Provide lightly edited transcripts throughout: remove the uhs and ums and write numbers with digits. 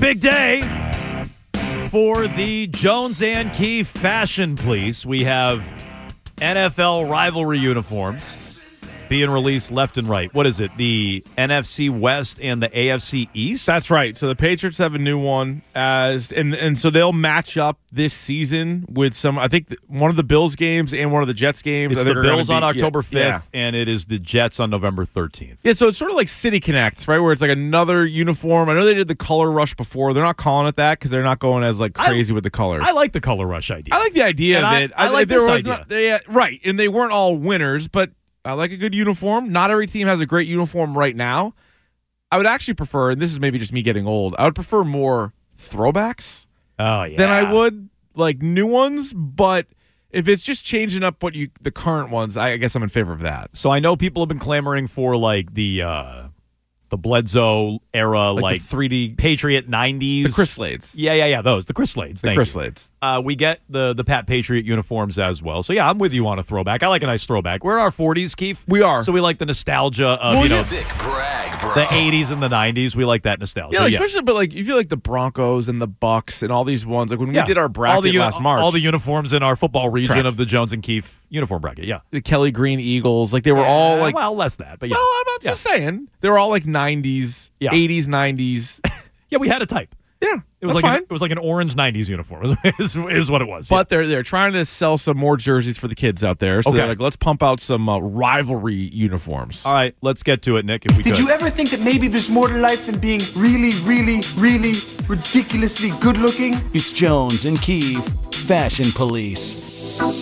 Big day for the Jones and Keefe Fashion Police. We have NFL rivalry uniforms being released left and right. What is it? The NFC West and the AFC East? That's right. So the Patriots have a new one and so they'll match up this season with some, I think one of the Bills games and one of the Jets games. It's the Bills on October 5th, and it is the Jets on November 13th. Yeah, so it's sort of like City Connect, right, where it's like another uniform. I know they did the color rush before. They're not calling it that because they're not going as like crazy with the colors. I like the color rush idea. I like the idea of it. I like this idea. Right, and they weren't all winners, but I like a good uniform. Not every team has a great uniform right now. I would actually prefer, and this is maybe just me getting old, I would prefer more throwbacks than I would like new ones. But if it's just changing up the current ones, I guess I'm in favor of that. So I know people have been clamoring for like the Bledsoe era, like the 3D Patriot 90s. The Chris Slades. Yeah, those. The Chris Slades. The Chris Slades. We get the Pat Patriot uniforms as well. So, yeah, I'm with you on a throwback. I like a nice throwback. We're in our 40s, Keith. We are. So we like the nostalgia of, Sick brag, bro. the 80s and the 90s. We like that nostalgia. Yeah, especially, but like you feel like the Broncos and the Bucks and all these ones. Like when we did our bracket last March. All the uniforms in our football region Correct. of the Jones and Keefe uniform bracket, yeah. The Kelly Green Eagles. Like they were all like. Well, less that, but yeah. No, I'm just saying. They were all like 90s, 80s, 90s. Yeah, we had a type. Yeah, it was like an orange 90s uniform is what it was. But they're trying to sell some more jerseys for the kids out there. So they're like, let's pump out some rivalry uniforms. All right, let's get to it, Nick, if we Did you ever think that maybe there's more to life than being really, really, really ridiculously good looking? It's Jones and Keefe, Fashion Police.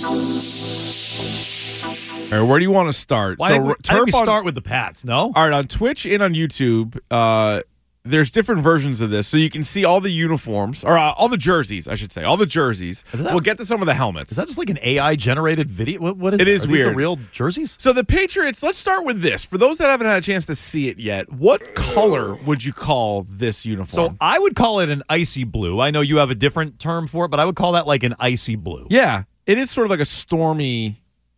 All right, where do you want to start? I think we start with the Pats, no? All right, on Twitch and on YouTube, there's different versions of this. So you can see all the uniforms, or all the jerseys, I should say. All the jerseys. We'll get to some of the helmets. Is that just like an AI-generated video? What is it? It is Are these weird. the real jerseys? So the Patriots, let's start with this. For those that haven't had a chance to see it yet, what color would you call this uniform? So I would call it an icy blue. I know you have a different term for it, but I would call that like an icy blue. Yeah, it is sort of like a stormy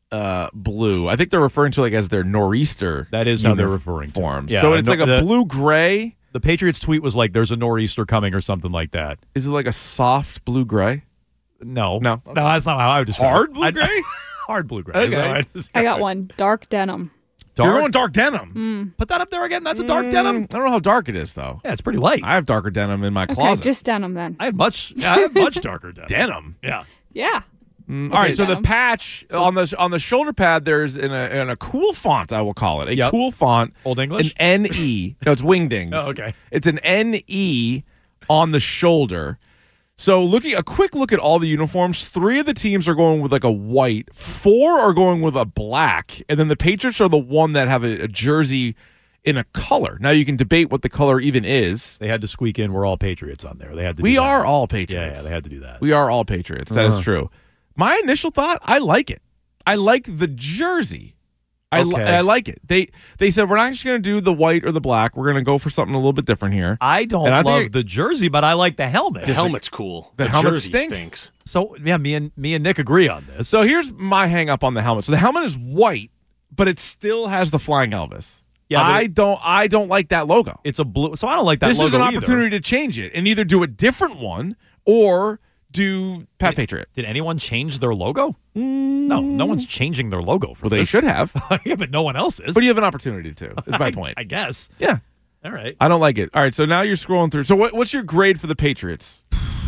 blue. I think they're referring to like as their nor'easter. That is how they're referring to it. Yeah, so it's like a blue-gray. The Patriots tweet was like, there's a nor'easter coming or something like that. Is it like a soft blue-gray? No, No, that's not how I would describe it. Hard blue-gray? Hard blue-gray. Okay. I got one. Dark denim. You're going dark denim. Put that up there again. That's a dark denim. I don't know how dark it is, though. Yeah, it's pretty light. I have darker denim in my Okay, closet. just denim then. I have much darker denim. Denim? Yeah. Yeah. All right, so the denim. patch on the shoulder pad, there's in a cool font, I will call it. Cool font. Old English? An NE. No, it's Wingdings. Oh, okay. It's an NE on the shoulder. So a quick look at all the uniforms. 3 of the teams are going with like a white. 4 are going with a black. And then the Patriots are the one that have a jersey in a color. Now you can debate what the color even is. They had to squeak in, we're all Patriots on there. They had to. We do that. are all Patriots. Yeah, they had to do that. We are all Patriots. That is true. My initial thought, I like it. I like the jersey. I like it. They said we're not just going to do the white or the black. We're going to go for something a little bit different here. I don't love the jersey, but I like the helmet. The helmet's cool. The helmet jersey stinks. So yeah, me and Nick agree on this. So here's my hang up on the helmet. So the helmet is white, but it still has the flying Elvis. Yeah, I don't like that logo. It's a blue. So I don't like that This logo is an either. opportunity to change it and either do a different one or do Pat Patriot. Did anyone change their logo? No one's changing their logo for Well, they this. should have. Yeah, but no one else is. But you have an opportunity to, is my point. I guess. Yeah. All right. I don't like it. All right, so now you're scrolling through. So what's your grade for the Patriots?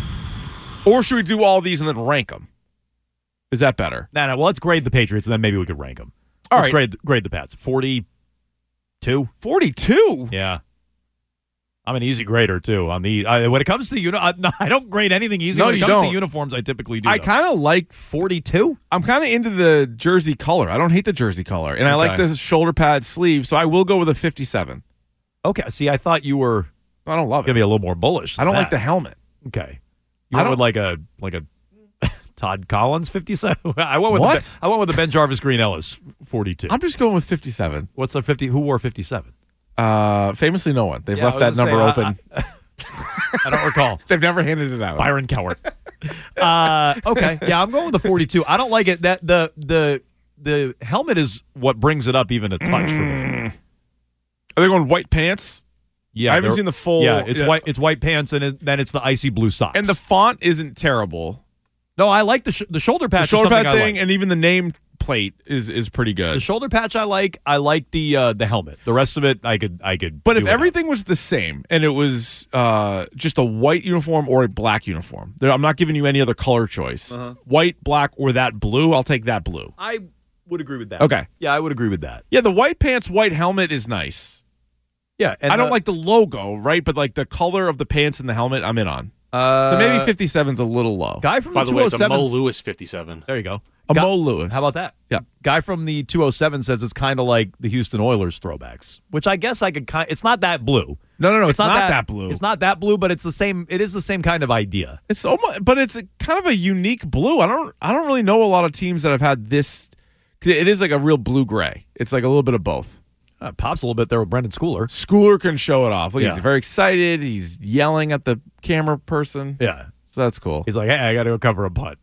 Or should we do all these and then rank them? Is that better? No. Well, let's grade the Patriots, and then maybe we could rank them. All let's right. grade the Pats. 42? 42? Yeah. I'm an easy grader, too. On the when it comes to I don't grade anything easy. No, when it you comes don't. to uniforms, I typically do. I kind of like 42. I'm kind of into the jersey color. I don't hate the jersey color. And I like the shoulder pad sleeve, so I will go with a 57. Okay. See, I thought you were I don't love going to it. be a little more bullish. I don't like the helmet. Okay. You went with like a Todd Collins 57. I went with What? I went with the Ben Jarvis Green Ellis 42. I'm just going with 57. What's the 50? Who wore 57? Famously, no one. They've Yeah, left I that was number gonna say, open. I don't recall. They've never handed it out. Byron Cowart. Okay. Yeah, I'm going with the 42. I don't like it. That the helmet is what brings it up even a touch for me. Are they going white pants? Yeah, I haven't seen the full. Yeah, it's white. It's white pants, and then it's the icy blue socks. And the font isn't terrible. No, I like the shoulder patch. The shoulder pad I thing, like. and even the name plate is pretty good. The shoulder patch I like. I like the helmet. The rest of it I could. But do if without. everything was the same and it was just a white uniform or a black uniform, I'm not giving you any other color choice. White, black, or that blue, I'll take that blue. I would agree with that. Okay. Yeah, I would agree with that. Yeah, the white pants, white helmet is nice. Yeah, and I don't like the logo, right? But like the color of the pants and the helmet, I'm in on. So maybe 57's a little low. Guy from By the the way, it's a 207. Mo Lewis 57. There you go. Mo Lewis. How about that? Yeah. Guy from the 207 says it's kind of like the Houston Oilers throwbacks, which I guess I could it's not that blue. No, it's not that blue. It's not that blue, but it's the same. It is the same kind of idea. It's almost, but it's kind of a unique blue. I don't really know a lot of teams that have had this. It is like a real blue gray. It's like a little bit of both. Pops a little bit there with Brendan Schooler. Schooler can show it off. Look, Yeah. he's very excited. He's yelling at the camera person. Yeah. So that's cool. He's like, hey, I got to go cover a punt.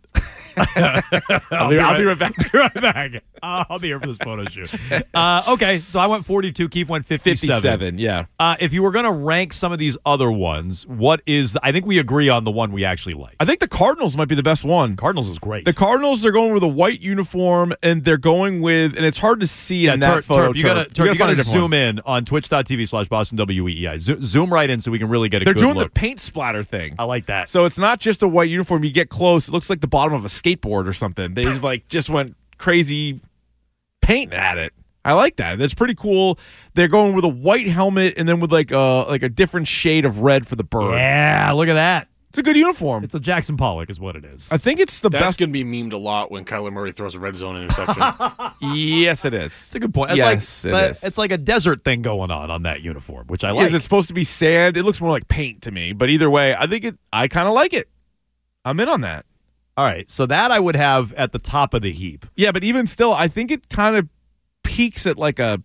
I'll be right back. right back. I'll be here for this photo shoot. Okay, so I went 42. Keith went 57. Yeah. If you were going to rank some of these other ones, what is I think we agree on the one we actually like. I think the Cardinals might be the best one. Cardinals is great. The Cardinals, they're going with a white uniform, and they're going with, and it's hard to see in that photo. You got to find a different zoom one. in on twitch.tv/BostonWEEI. Zoom right in so we can really get a They're good doing look. the paint splatter thing. I like that. So it's not just a white uniform. You get close, it looks like the bottom of a skateboard or something. They like just went crazy paint at it. I like that. That's pretty cool. They're going with a white helmet and then with like a different shade of red for the bird. Yeah, look at that. It's a good uniform. It's a Jackson Pollock is what it is. I think it's the That's best. going to be memed a lot when Kyler Murray throws a red zone interception. Yes, it is. It's a good point. It's Yes, like, it is. It's like a desert thing going on that uniform, which I Is like. it supposed to be sand? It looks more like paint to me. But either way, I kind of like it. I'm in on that. All right, so that I would have at the top of the heap. Yeah, but even still, I think it kind of peaks at like a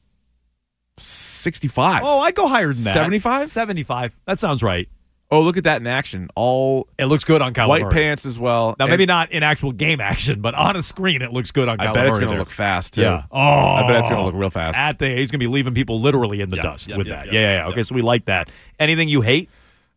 65. Oh, I'd go higher than that. 75? 75. That sounds right. Oh, look at that in action. All It looks good on Kyler white Murray. pants as well. Now, And maybe not in actual game action, but on a screen, it looks good on Kyler I bet Murray it's going to there. look fast, too. Yeah. Oh. I bet it's going to look real fast. He's going to be leaving people literally in the dust with that. Yeah. Okay, so we like that. Anything you hate?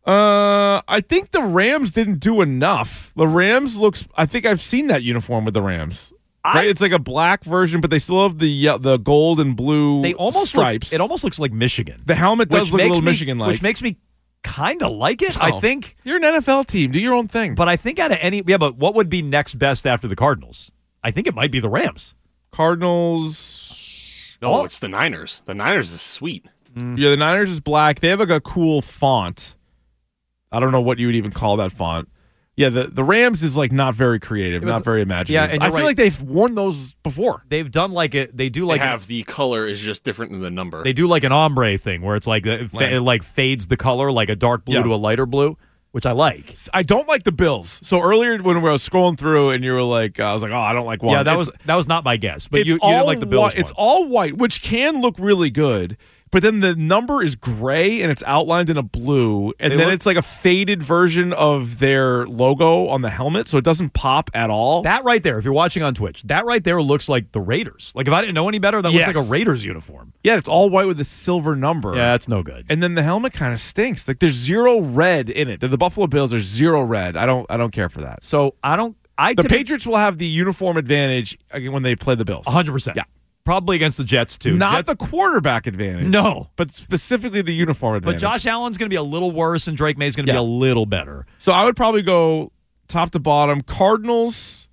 I think the Rams didn't do enough. The Rams looks. I think I've seen that uniform with the Rams. Right, it's like a black version, but they still have the gold and blue They almost stripes. It almost looks like Michigan. The helmet does look a little Michigan-like, which makes me kind of like it. Oh. I think you're an NFL team. Do your own thing. But I think out of but what would be next best after the Cardinals? I think it might be the Rams. Cardinals. No, it's the Niners. The Niners is sweet. Yeah, the Niners is black. They have like a cool font. I don't know what you would even call that font. Yeah, the Rams is like not very creative, not very imaginative. Yeah, and I you're feel right. like they've worn those before. They've done like it. They do They like have the color is just different than the number. they do like an ombre thing where it's like it like fades the color like a dark blue Yeah. to a lighter blue, which I like. I don't like the Bills. So earlier when we were scrolling through and you were like, I was like, oh, I don't like one. Yeah, that was not my guess, but you it's didn't all like the Bills. white. It's all white, which can look really good. But then the number is gray and it's outlined in a blue, and They then look- it's like a faded version of their logo on the helmet, so it doesn't pop at all. That right there, if you're watching on Twitch, that right there looks like the Raiders. Like if I didn't know any better, that looks Yes. like a Raiders uniform. Yeah, it's all white with a silver number. Yeah, that's no good. And then the helmet kind of stinks. Like there's zero red in it. The Buffalo Bills, there's zero red. I don't care for that. So The Patriots will have the uniform advantage when they play the Bills. 100%. Yeah. Probably against the Jets too. Not Jets, the quarterback advantage. No. But specifically the uniform but advantage. Josh Allen's going to be a little worse, and Drake May's going to be Yeah. a little better. So I would probably go top to bottom. Cardinals.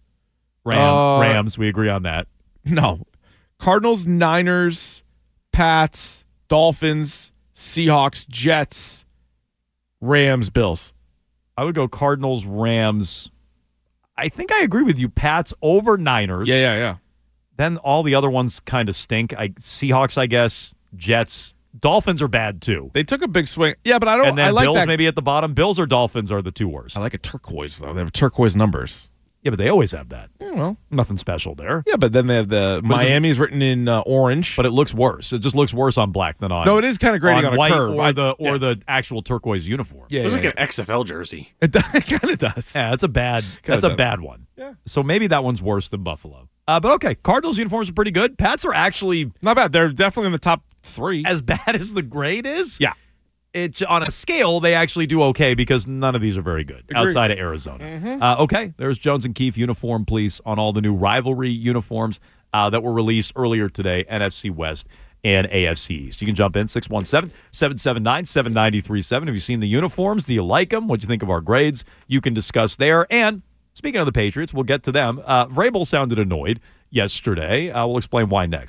Rams, we agree on that. No. Cardinals, Niners, Pats, Dolphins, Seahawks, Jets, Rams, Bills. I would go Cardinals, Rams. I think I agree with you. Pats over Niners. Yeah. Then all the other ones kind of stink. Seahawks, I guess. Jets. Dolphins are bad too. They took a big swing. Yeah, but I don't. And then I like Bills that. maybe at the bottom. Bills or Dolphins are the two worst. I like a turquoise though. They have turquoise numbers. Yeah, but they always have that. Yeah, well, Nothing special there. yeah, but then they have the Miami's written in orange. But it looks worse. It just looks worse on black than on. no, it is kind of grading on a white curve. or the actual turquoise uniform. Yeah, It was yeah, like an XFL jersey. It kind of does. Yeah, that's a bad. That's a bad one. Yeah. So maybe that one's worse than Buffalo. But okay, Cardinals uniforms are pretty good. Pats are actually Not bad. They're definitely in the top 3. as bad as the grade is. Yeah. on a scale, they actually do okay because none of these are very good outside of Arizona. Okay, there's Jones and Keefe Uniform Police on all the new rivalry uniforms that were released earlier today, NFC West and AFC East. You can jump in, 617-779-7937. Have you seen the uniforms? Do you like them? What do you think of our grades? You can discuss there. And speaking of the Patriots, we'll get to them. Vrabel sounded annoyed yesterday. We'll explain why next.